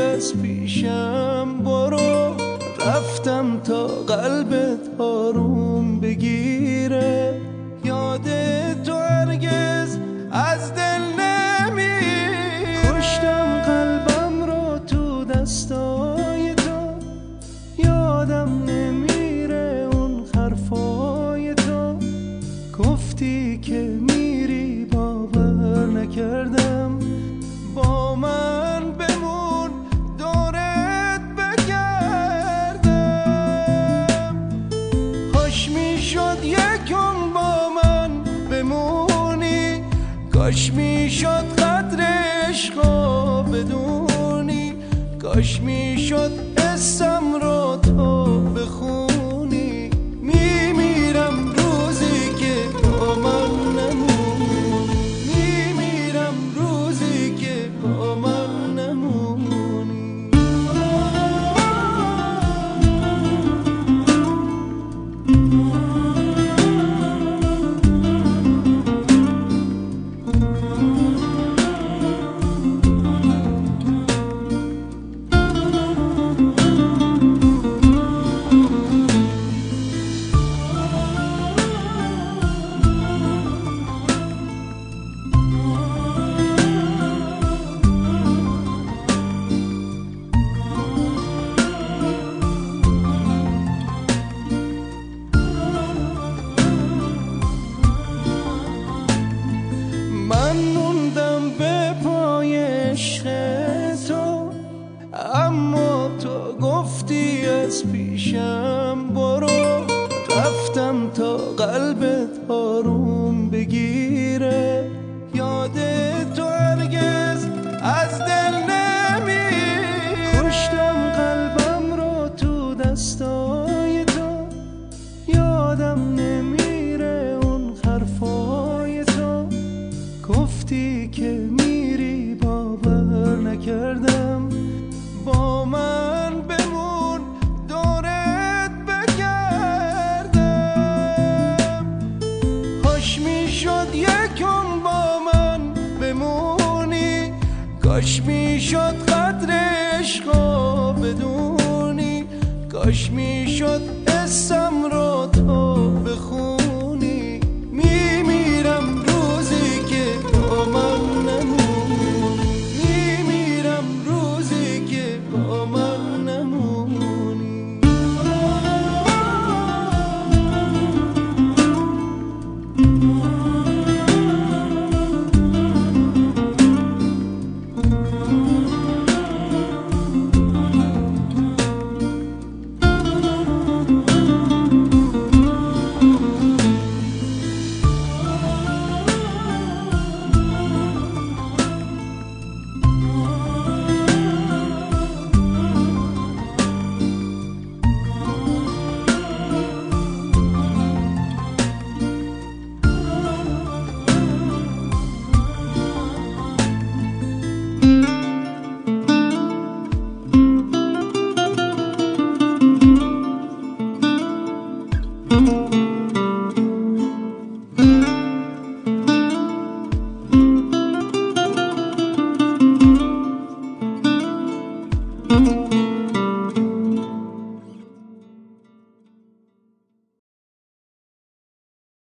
از پیشم برو، رفتم تا قلبت آروم بگیره. یاد تو هرگز از دل نمیره. کشتم قلبم رو تو دستای تو، یادم نمیره اون حرفای تو. گفتی که میری باور نکردم، با من بمون دورت بگردم. خوش میشد یکم با من بمونی، کاش میشد قدر عشقو بدونی، کاش میشد اسم رو تو بخونی. میمیرم روزی که با من نمونی، میمیرم روزی که با من نمونی. من موندم به پای عشق تو، اما تو گفتی از پیشم برو، رفتم تا قلبت آروم بگیره. یاد تو هرگز از دل نمیره. کشتم قلبم رو تو دستای تو، یادم نمیره اون حرفای تو. گفتی که میری باور نکردم، با من بمون دورت بگردم. خوش میشد یکم با من بمونی، کاش میشد قدر عشقو بدونی، کاش میشد اسم رو تو بخونی. میمیرم روزی که با من نمونی، میمیرم روزی که با من نمونی.